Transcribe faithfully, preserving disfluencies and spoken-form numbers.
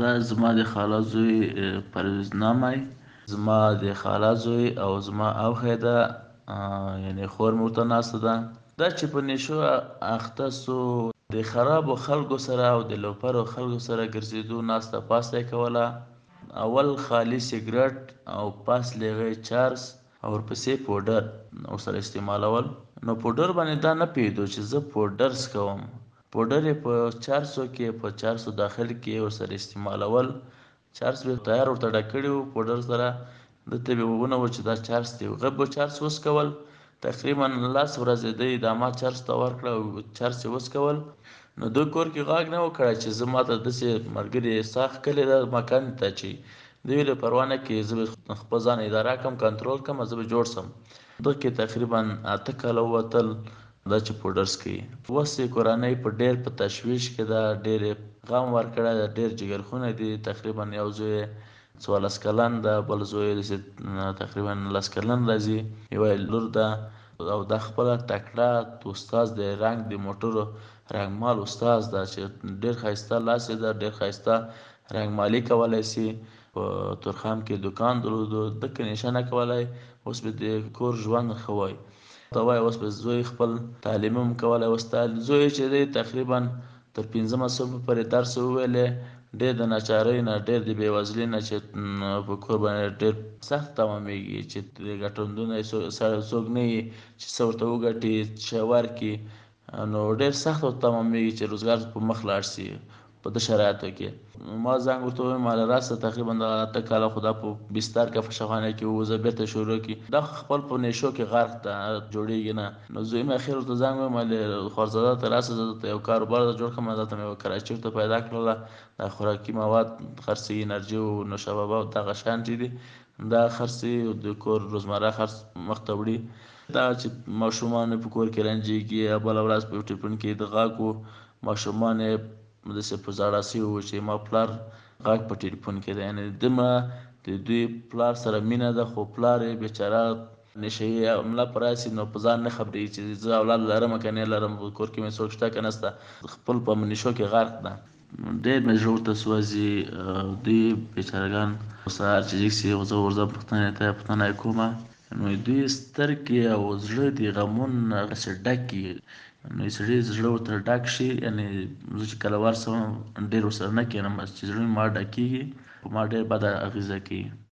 دا زما د خاله زوی پرویز نامی، زما د خاله زوی او زما اوښی ده، یعنې خور مې ورته ناسته ده. دا چې په نشو اخته سو، د خرابو خلکو سره او د لوپرو خلکو سره ګرځېدو، ناسته پاسته یې کوله. اول خالي سګرټ او پاس له هغې چارس او ورپسې پوډر ورسره استعمالول. نو پوډر باندې دا نه پوهېدو چې زه پوډر څکوم. پوډر یې په چارسو کې په چارسو داخل کې ورسره استعمالول. چارس به تیار ورته ډک کړي وو پوډر سره، دته به ونه و چې دا چارس دی. هغه به چارس وڅکول، تقریبا لس ورځې دی دا ما چارس ته ورکړه او چارس یې وڅکول. نو دوی کور کې غږ نه و کړی چې زه ماته داسې ملګري ساه ښکلې ده مکان ته چې دوی ویلې پروا نه کوي، زه به خپل ځان اداره کړم، کنټرول کړم، زه به جوړ شم. دغه کې تقریبا اته کاله ووتل دا چې پوډر څکوي. اوس یې کورنۍ په ډېر په تشویش کې ده، ډېر یې غم ورکړی ده، ډېر جګرخونه دي. تقریبا یو زوی یې څوارلس کلن ده، بل زوی یې تقریبا لس کلن راځي، یوه یې لور ده او دا خپله تکړه استاد دی، رنګ د موټرو رنګمال استاد ده چې ډېر ښایسته لاس یې ده، ډېر ښایسته رنګمالي کولی سي. په تورخم کې دوکان درلودو، دکه نشه نه کولی، اوس به د کور ژوند ښه وای. ته وایه اوس به زوی خپل تعلیم هم کولی. اوس زوی چې دی تقریبا تر پنځمه صنفه پورې درس وویلی. ډېر د ناچارۍ نه، ډېر د بېوزلۍ نه چې په کور باندې ډېر سخت تمامېږي، چې ګټندوی یې څوک نه وي چې څه ورته وګټي، څه ورکړي. نو ډېر سخت ورته تمامېږي چې روزګار په مخ لاړ شي په دې شرایطو کې. ما زنګ ورته وویم ماله راسه، تقریبا د اته کاله خو دا په بستر کې په شخانه کې ووځه، بېرته شروع کړي. دا خپل په نشو کې غرق ده، جوړېږي نه. نو زوی مې اخر ورته زنګ وویم مالې خوارزاده ته راسه، زه درته یو کاروبار در جوړ کړم. دا ته مې یوه کراچۍ ورته پیدا کړله، دا خوراکي مواد خرڅوي، انرژي او نوشابه او دغه شیان چې دي دا خرڅوي، د کور روزمره خرڅ مخ ته وړي. دا چې ماشومان په کور کې رنجېږي، بله ورځ په ټلیفون کې د غږ و، ماشومان یې داسې په زاړه سوي وو چې ما پلار غږ په ټلیفون کې دی. یعنې دومره د دوی پلار سره مینه ده، خو پلار یې بیچاره نشهیي حمله په راسي نو په ځان نه خبرېږي چې زه اولاد لرم که نه لرم، په کور کې مې څوک شته که نشته، خپل په نشو کې غرق ده. ډېر مې زړه ورته سوځي. دوی بیچارهګان سهار چې جګ سي زه ورځم پوښتنې ته پوښتنه یې کومه، نو دوی سترګې او زړه د غمونو نه هغسې ډک وي. نو سړي زړه ورته ډک شي، یعنې زه چې کله ورسم ډېر ورسره نه کښېنم چې زړه مې ما ډکېږي، په ما ډېر بده اغېزه کوي.